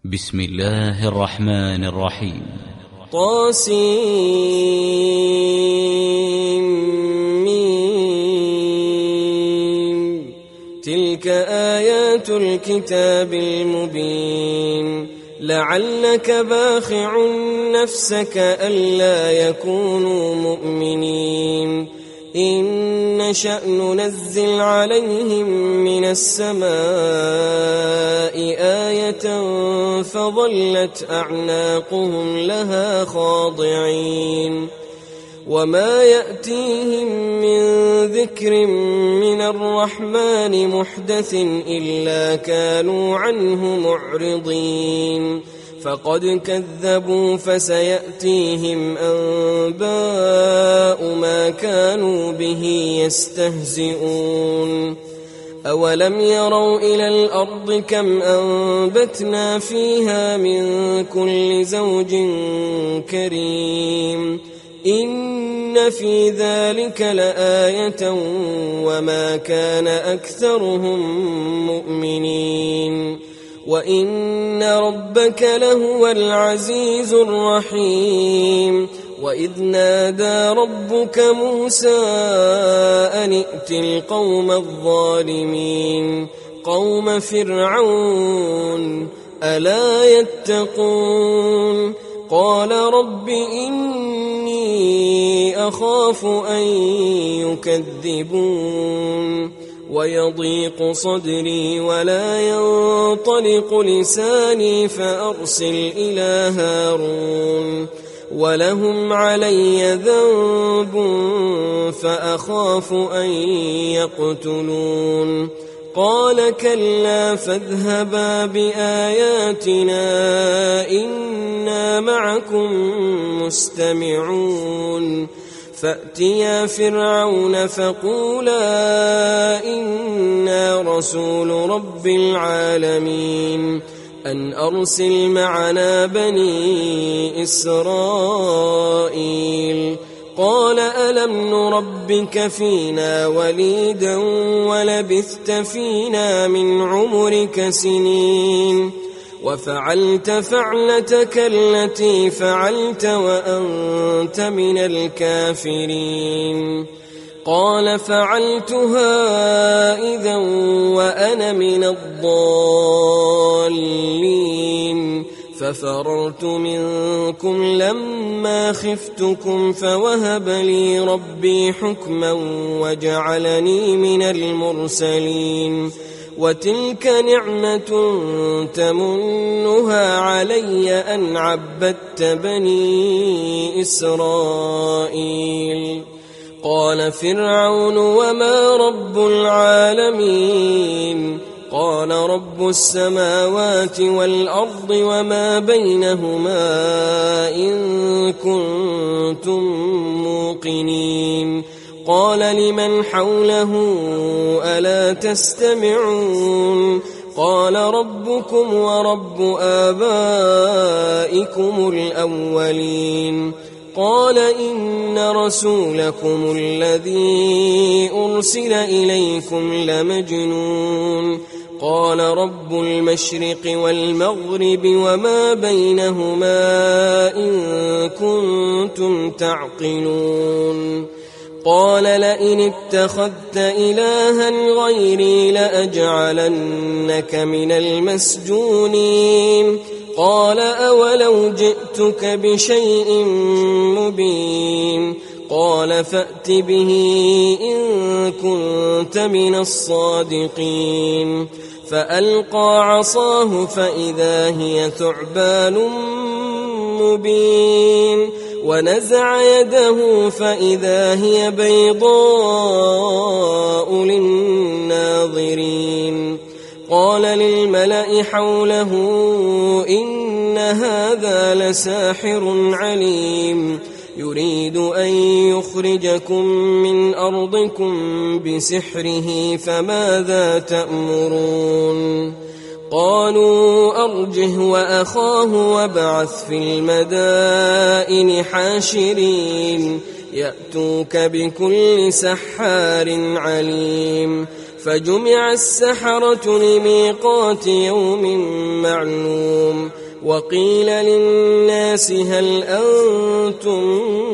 بسم الله الرحمن الرحيم. طاسيم. تلك آيات الكتاب المبين. لعلك باخع نفسك ألا يكونوا مؤمنين إن نشأ ننزل عليهم من السماء آية فظلت أعناقهم لها خاضعين وما يأتيهم من ذكر من الرحمن محدث إلا كانوا عنه معرضين فقد كذبوا فسيأتيهم أنباء ما كانوا به يستهزئون أولم يروا إلى الأرض كم أنبتنا فيها من كل زوج كريم إن في ذلك لآية وما كان أكثرهم مؤمنين وإن ربك لهو العزيز الرحيم وإذ نادى ربك موسى أن ائت القوم الظالمين قوم فرعون ألا يتقون قال رب إني أخاف أن يكذبون ويضيق صدري ولا ينطلق لساني فأرسل إلى هارون ولهم علي ذنب فأخاف أن يقتلون قال كلا فاذهبا بآياتنا إنا معكم مستمعون فأتيا فرعون فقولا إنا رسول رب العالمين أن أرسل معنا بني إسرائيل قال ألم نربك فينا وليدا ولبثت فينا من عمرك سنين وفعلت فعلتك التي فعلت وأنت من الكافرين قال فعلتها إذا وأنا من الضالين ففررت منكم لما خفتكم فوهب لي ربي حكما وجعلني من المرسلين وتلك نعمة تمنها علي أن عبدت بني إسرائيل قال فرعون وما رب العالمين قال رب السماوات والأرض وما بينهما إن كنتم موقنين قال لمن حوله ألا تستمعون قال ربكم ورب آبائكم الأولين قال إن رسولكم الذي أرسل إليكم لمجنون قال رب المشرق والمغرب وما بينهما إن كنتم تعقلون قال لئن اتخذت إلها غيري لأجعلنك من المسجونين قال أولو جئتك بشيء مبين قال فأت به إن كنت من الصادقين فألقى عصاه فإذا هي ثعبان مبين ونزع يده فإذا هي بيضاء للناظرين قال للملأ حوله إن هذا لساحر عليم يريد أن يخرجكم من أرضكم بسحره فماذا تأمرون قالوا أرجه وأخاه وابعث في المدائن حاشرين يأتوك بكل سحار عليم فجمع السحرة لميقات يوم معلوم وقيل للناس هل أنتم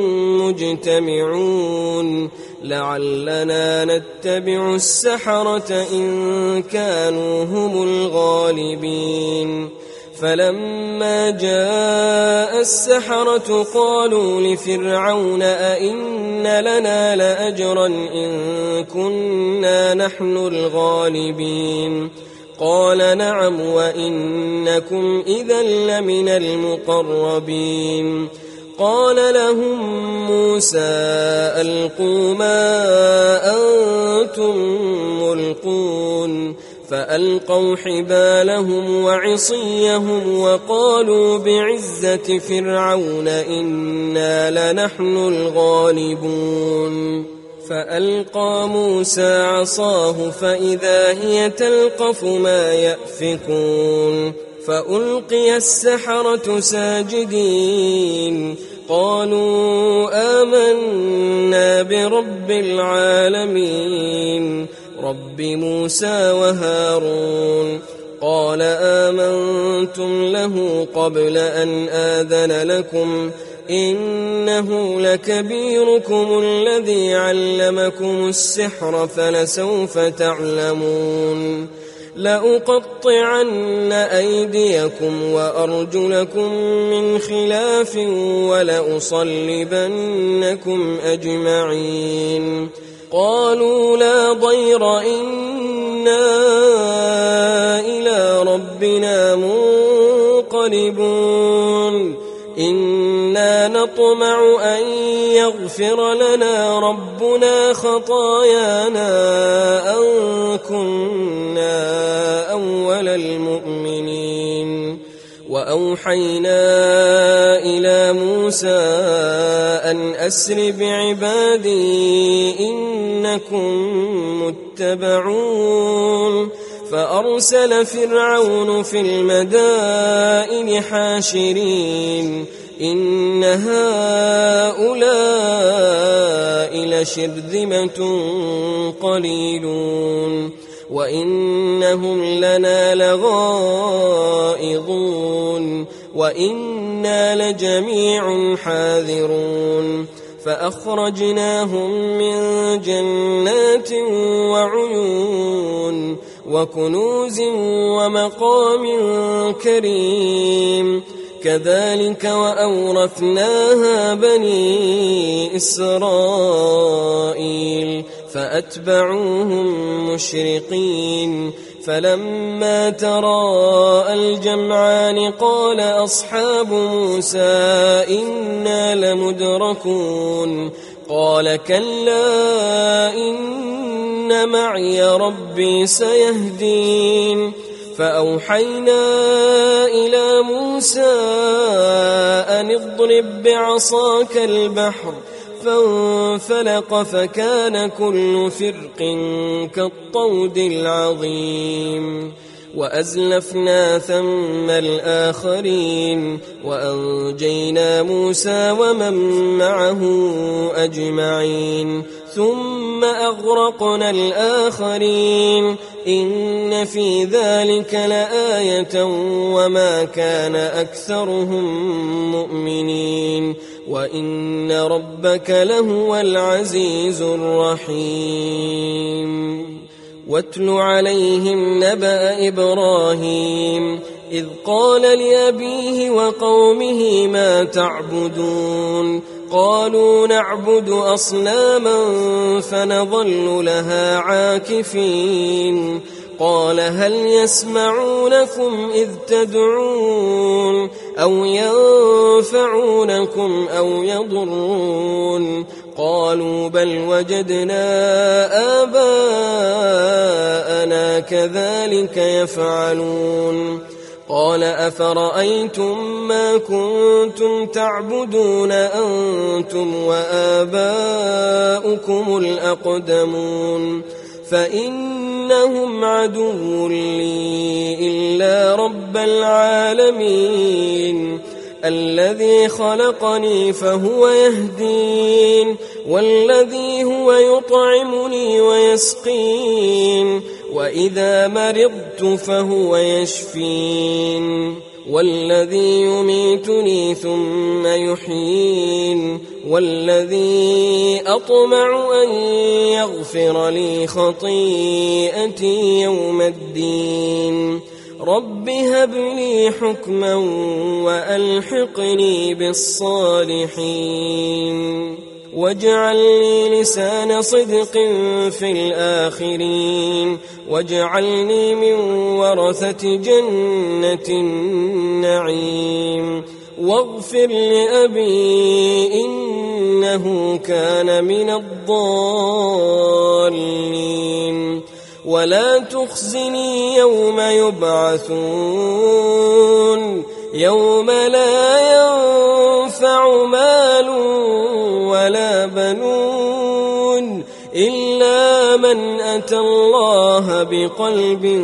مجتمعون لعلنا نتبع السحرة إن كانوا هم الغالبين فلما جاء السحرة قالوا لفرعون أئن لنا لأجرا إن كنا نحن الغالبين قال نعم وإنكم إذا لمن المقربين قال لهم موسى ألقوا ما أنتم ملقون فألقوا حبالهم وعصيهم وقالوا بعزة فرعون إنا لنحن الغالبون فألقى موسى عصاه فإذا هي تلقف ما يأفكون فألقي السحرة ساجدين قالوا آمنا برب العالمين رب موسى وهارون قال آمنتم له قبل أن آذن لكم إنه لكبيركم الذي علمكم السحر فلسوف تعلمون لأقطعن أيديكم وأرجلكم من خلاف ولأصلبنكم أجمعين قالوا لا ضير إنا إلى ربنا منقلبون إنا نطمع أن يغفر لنا ربنا خطايانا أن كنا أول المؤمنين وأوحينا إلى موسى أن أسر بعبادي إنكم متبعون فأرسل فرعون في المدائن حاشرين إن هؤلاء لشرذمة قليلون وإنهم لنا لغائظون وإنا لجميع حاذرون فأخرجناهم من جنات وعيون وكنوز ومقام كريم كذلك وأورثناها بني إسرائيل فأتبعوهم مشرقين فلما تراءى الجمعان قال أصحاب موسى إنا لمدركون قال كلا إن معي ربي سيهدين فأوحينا إلى موسى أن اضرب بعصاك البحر فانفلق فكان كل فرق كالطود العظيم وأزلفنا ثم الآخرين وأنجينا موسى ومن معه أجمعين ثم أغرقنا الآخرين إن في ذلك لآية وما كان أكثرهم مؤمنين وإن ربك لهو العزيز الرحيم واتل عليهم نبأ إبراهيم إذ قال لأبيه وقومه ما تعبدون قالوا نعبد أصناما فنظل لها عاكفين قال هل يسمعونكم إذ تدعون أو ينفعونكم أو يضرون قالوا بل وجدنا آباءنا كذلك يفعلون قال أفرأيتم ما كنتم تعبدون أنتم وآباؤكم الأقدمون فإنهم عدو لي إلا رب العالمين الذي خلقني فهو يهدين والذي هو يطعمني ويسقين وإذا مرضت فهو يشفين والذي يميتني ثم يحيين والذي أطمع أن يغفر لي خطيئتي يوم الدين رب هب لي حكما وألحقني بالصالحين واجعل لي لسان صدق في الآخرين واجعلني من ورثة جنة النعيم واغفر لأبي إنه كان من الضالين ولا تخزني يوم يبعثون يوم لا ينفع مال ولا بنون إلا من أتى الله بقلب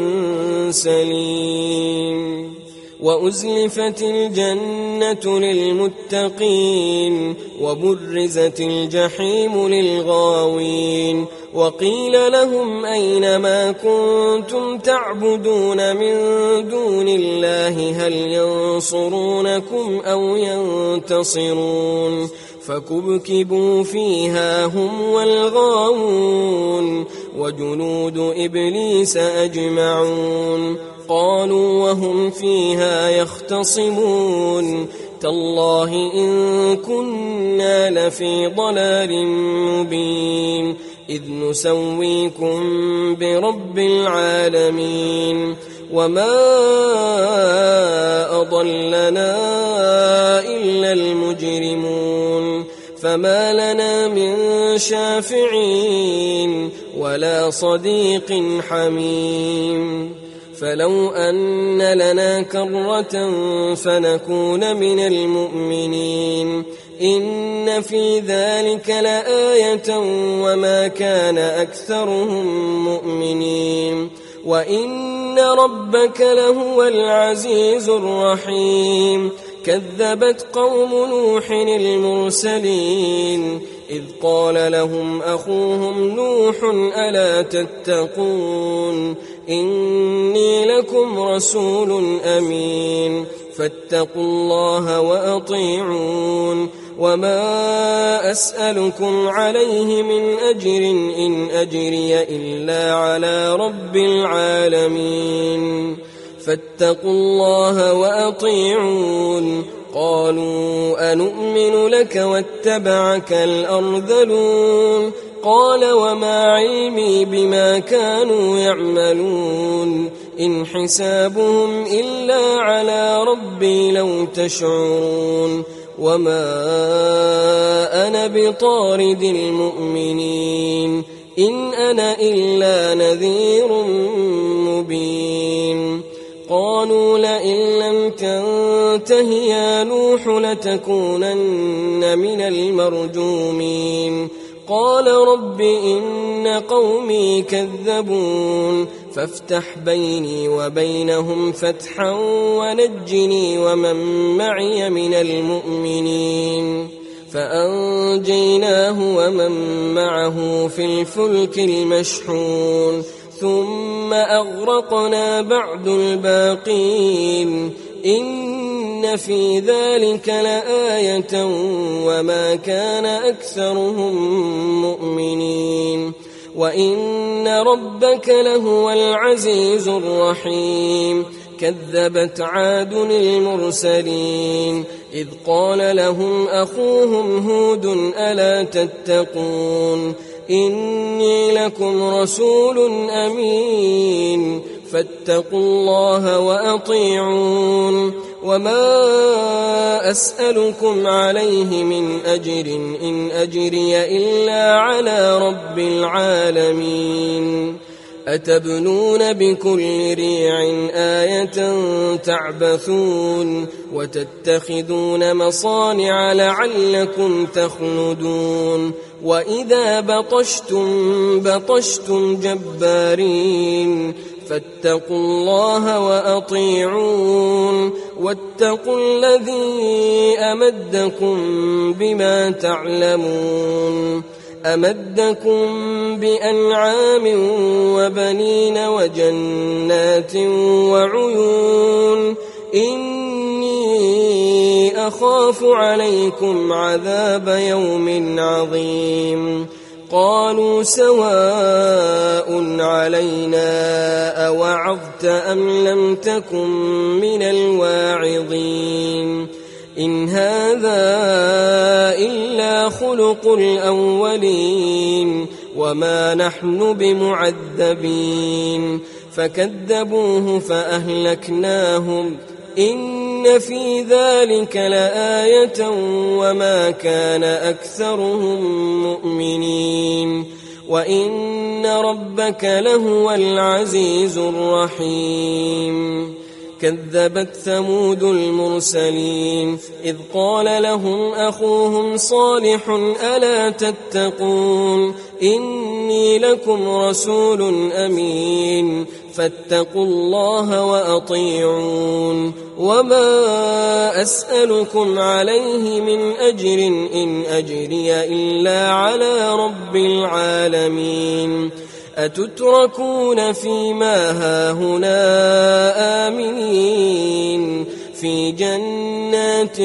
سليم وأزلفت الجنة للمتقين وبرزت الجحيم للغاوين وقيل لهم أين ما كنتم تعبدون من دون الله هل ينصرونكم أو ينتصرون فكبكبوا فيها هم والغاوون وجنود إبليس أجمعون قالوا وهم فيها يختصمون تالله إن كنا لفي ضلال مبين إذ نسويكم برب العالمين وما أضلنا إلا المجرمون فما لنا من شافعين ولا صديق حميم فلو أن لنا كرة فنكون من المؤمنين إن في ذلك لآية وما كان أكثرهم مؤمنين وإن ربك لهو العزيز الرحيم كذبت قوم نوح المرسلين إذ قال لهم أخوهم نوح ألا تتقون إني لكم رسول أمين فاتقوا الله وأطيعون وما أسألكم عليه من أجر إن أجري إلا على رب العالمين فاتقوا الله وأطيعون قالوا أنؤمن لك واتبعك الأرذلون قال وما علمي بما كانوا يعملون إن حسابهم إلا على ربي لو تشعرون وما أنا بطارد المؤمنين إن أنا إلا نذير مبين قالوا لئن لم تنته يا نوح لتكونن من المرجومين قال رب إن قومي كذبون فافتح بيني وبينهم فتحا ونجني ومن معي من المؤمنين فأنجيناه ومن معه في الفلك المشحون ثم أغرقنا بعد الباقين إن في ذلك لآية وما كان أكثرهم مؤمنين وإن ربك لهو العزيز الرحيم كذبت عاد المرسلين إذ قال لهم أخوهم هود ألا تتقون إني لكم رسول أمين فاتقوا الله وأطيعون وما أسألكم عليه من أجر إن أجري إلا على رب العالمين أتبنون بكل ريع آية تعبثون وتتخذون مصانع لعلكم تخلدون وإذا بطشتم جبارين فاتقوا الله وأطيعون واتقوا الذي أمدكم بما تعلمون أمدكم بأنعام وبنين وجنات وعيون إني أخاف عليكم عذاب يوم عظيم قالوا سواء علينا أوعظت أم لم تكن من الواعظين إن هذا إلا خلق الأولين وما نحن بمعذبين فكذبوه فأهلكناهم إن في ذلك لآية وما كان أكثرهم مؤمنين وإن ربك لهو العزيز الرحيم كذبت ثمود المرسلين إذ قال لهم أخوهم صالح ألا تتقون إني لكم رسول أمين فاتقوا الله وأطيعون وما أسألكم عليه من أجر إن أجري إلا على رب العالمين أتتركون فيما هاهنا آمنين في جنات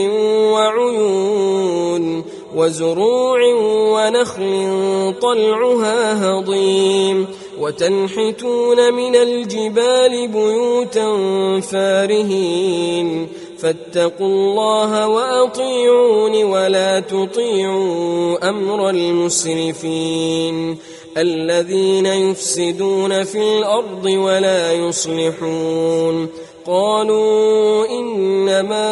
وعيون وزروع ونخل طلعها هضيم وتنحتون من الجبال بيوتا فارهين فاتقوا الله وأطيعون ولا تطيعوا أمر المسرفين الذين يفسدون في الأرض ولا يصلحون قالوا إنما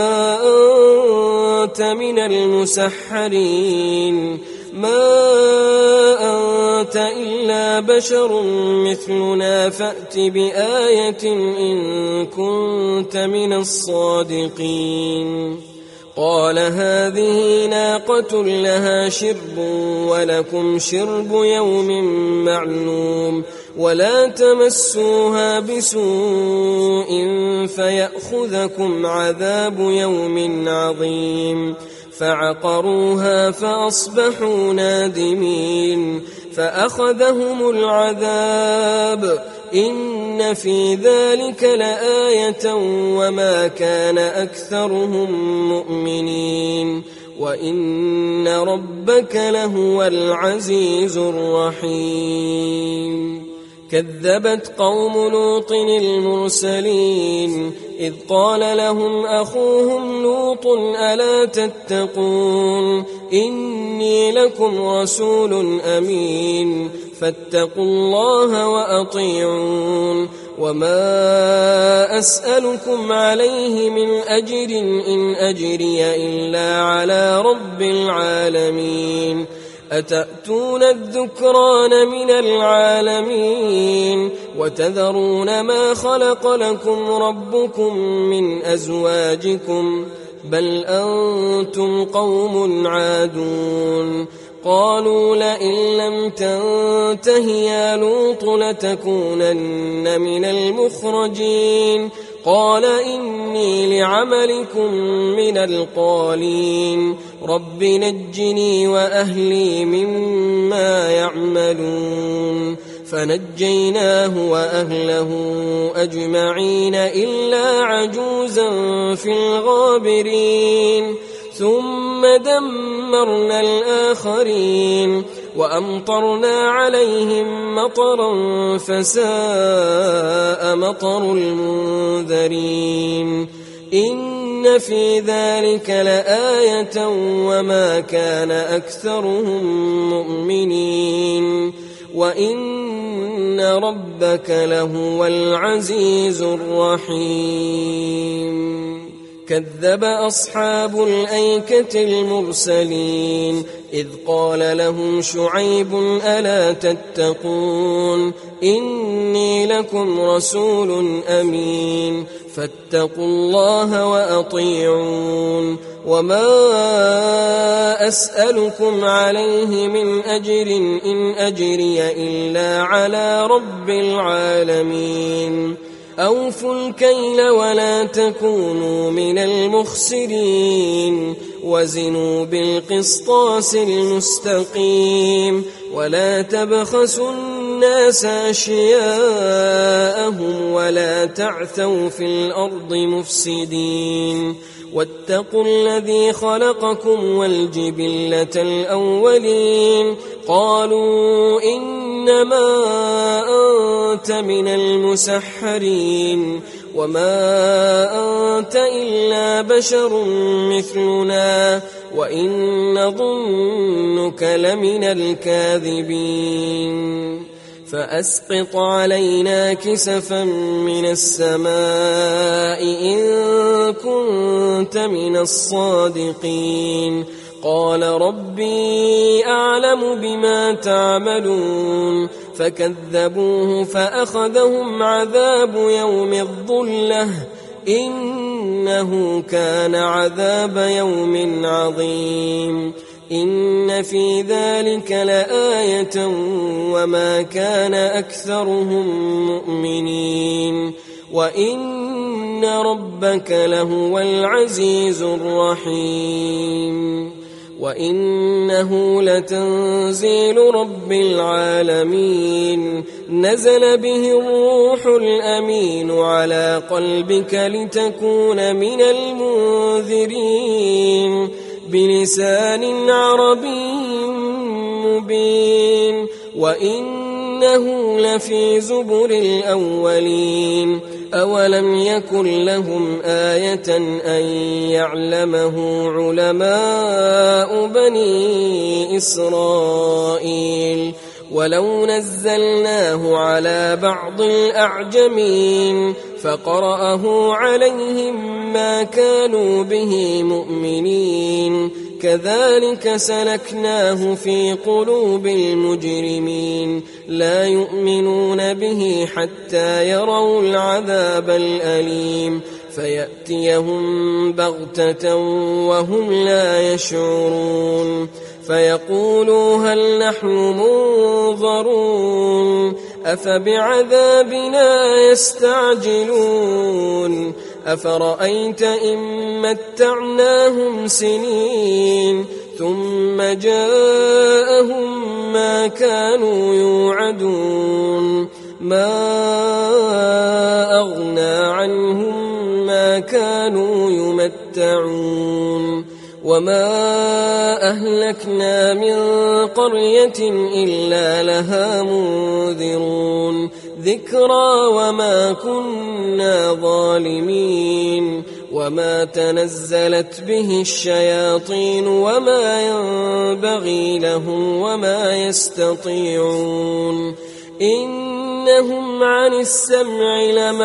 أنت من المسحرين ما أنت إلا بشر مثلنا فأت بآية إن كنت من الصادقين قال هذه ناقة لها شرب ولكم شرب يوم معلوم ولا تمسوها بسوء فيأخذكم عذاب يوم عظيم فعقروها فأصبحوا نادمين فأخذهم العذاب إن في ذلك لآية وما كان أكثرهم مؤمنين وإن ربك لهو العزيز الرحيم كذبت قوم لوط المرسلين إذ قال لهم أخوهم لوط ألا تتقون إني لكم رسول أمين فاتقوا الله وأطيعون وما أسألكم عليه من أجر إن أجري إلا على رب العالمين أتأتون الذكران من العالمين وتذرون ما خلق لكم ربكم من أزواجكم بل أنتم قوم عادون قالوا لئن لم تنته يا لوط لتكونن من المخرجين قال إني لعملكم من القالين رب نجني وأهلي مما يعملون فنجيناه وأهله أجمعين إلا عجوزا في الغابرين ثم دمرنا الآخرين وأمطرنا عليهم مطرا فساء مطر المنذرين إن في ذلك لآية وما كان أكثرهم مؤمنين وإن ربك لهو العزيز الرحيم كذب أصحاب الأيكة المرسلين إذ قال لهم شعيب ألا تتقون إني لكم رسول أمين فاتقوا الله وأطيعون وما أسألكم عليه من أجر إن أجري إلا على رب العالمين أوفوا الكيل ولا تكونوا من المخسرين وزنوا بالقسطاس المستقيم ولا تبخسوا الناس أشياءهم ولا تعثوا في الأرض مفسدين واتقوا الذي خلقكم والجبلة الأولين قالوا إنما أنت من المسحرين وما أنت إلا بشر مثلنا وإن نظنك لمن الكاذبين فأسقط علينا كسفا من السماء إن كنت من الصادقين قال ربي أعلم بما تعملون فكذبوه فأخذهم عذاب يوم الظلة إنه كان عذاب يوم عظيم إن في ذلك لآية وما كان أكثرهم مؤمنين وإن ربك لهو العزيز الرحيم وإنه لتنزيل رب العالمين نزل به الروح الأمين على قلبك لتكون من المنذرين بلسان عربي مبين وإنه لفي زبر الأولين أولم يكن لهم آية أن يعلمه علماء بني إسرائيل ولو نزلناه على بعض الأعجمين فقرأه عليهم ما كانوا به مؤمنين كذلك سلكناه في قلوب المجرمين لا يؤمنون به حتى يروا العذاب الأليم فيأتيهم بغتة وهم لا يشعرون فيقولوا هل نحن منظرون أفبعذابنا يستعجلون أفرأيت إن متعناهم سنين ثم جاءهم ما كانوا يوعدون ما أغنى عنهم ما كانوا يمتعون وما أهلكنا من قرية إلا لها منذرون ذكرى وما كنا ظالمين وما تنزلت به الشياطين وما ينبغي لهم وما يستطيعون إنهم عن السمع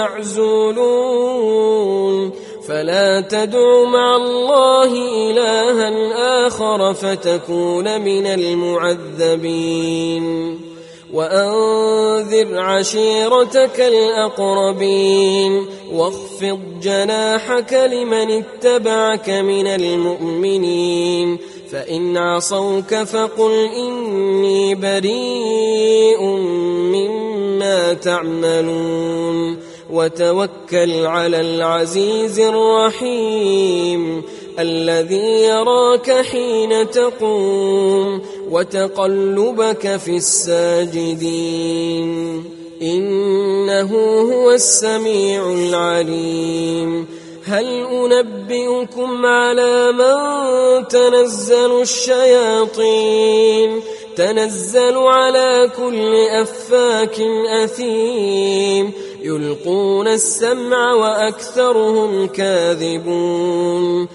لمعزولون فلا تدع مع الله إلها آخر فتكون من المعذبين وأنذر عشيرتك الأقربين واخفض جناحك لمن اتبعك من المؤمنين فإن عصوك فقل إني بريء مما تعملون وتوكل على العزيز الرحيم الذي يراك حين تقوم وتقلبك في الساجدين إنه هو السميع العليم هل أنبئكم على من تنزل الشياطين تنزل على كل أفاك أثيم يلقون السمع وأكثرهم كاذبون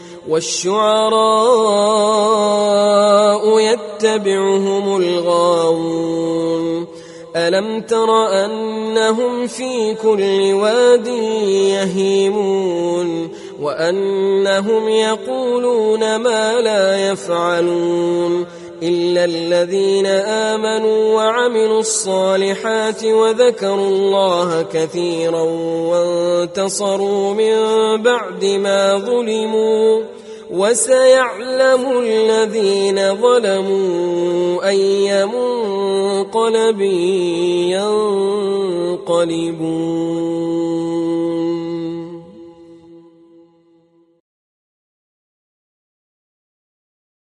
والشعراء يتبعهم الغاوون ألم تر أنهم في كل واد يهيمون وأنهم يقولون ما لا يفعلون إلا الذين آمنوا وعملوا الصالحات وذكروا الله كثيرا وانتصروا من بعد ما ظلموا وسيعلم الذين ظلموا أي منقلب ينقلبون.